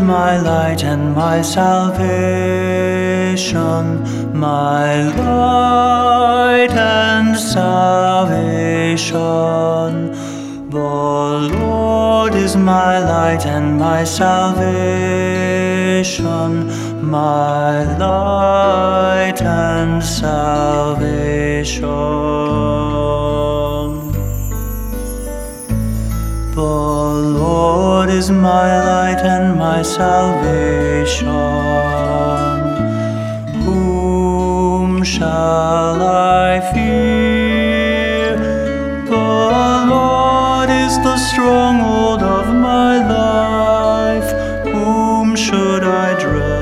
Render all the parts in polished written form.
my light and my salvation, my light and salvation. The Lord is my light and my salvation, my light and salvation. The Lord is my light and my salvation. Whom shall I fear? The Lord is the stronghold of my life. Whom should I dread?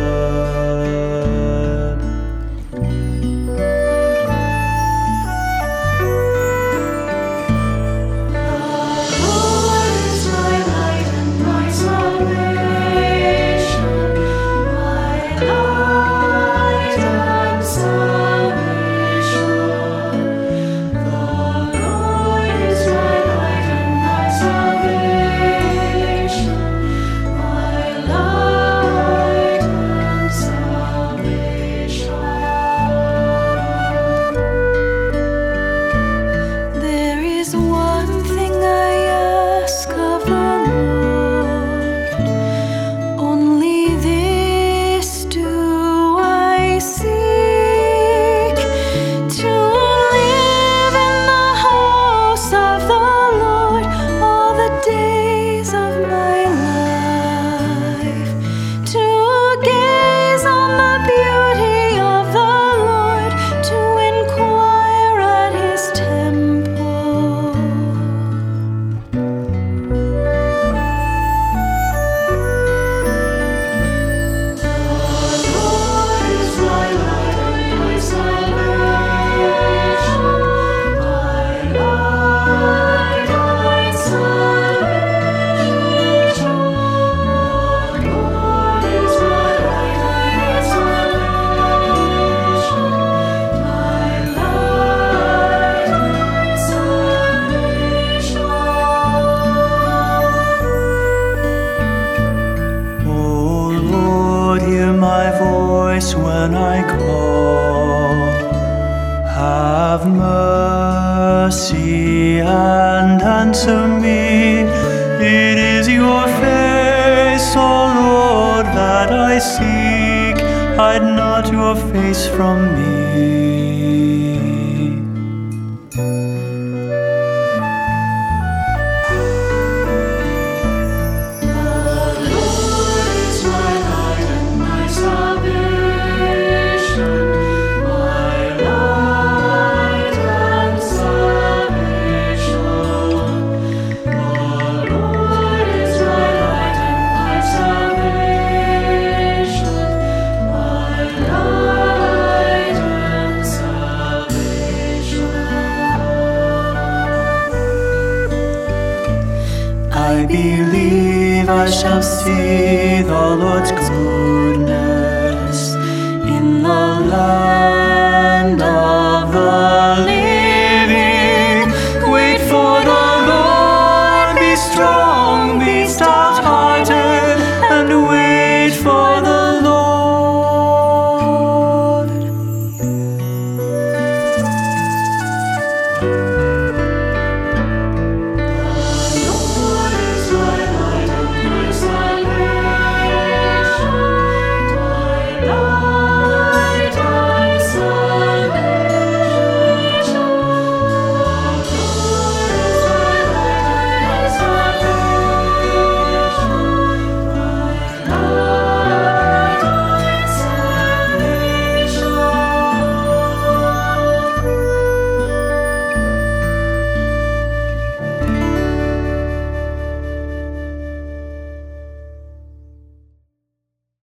When I call, have mercy and answer me. It is your face, O Lord, that I seek. Hide not your face from me. I believe I shall see the Lord's glory.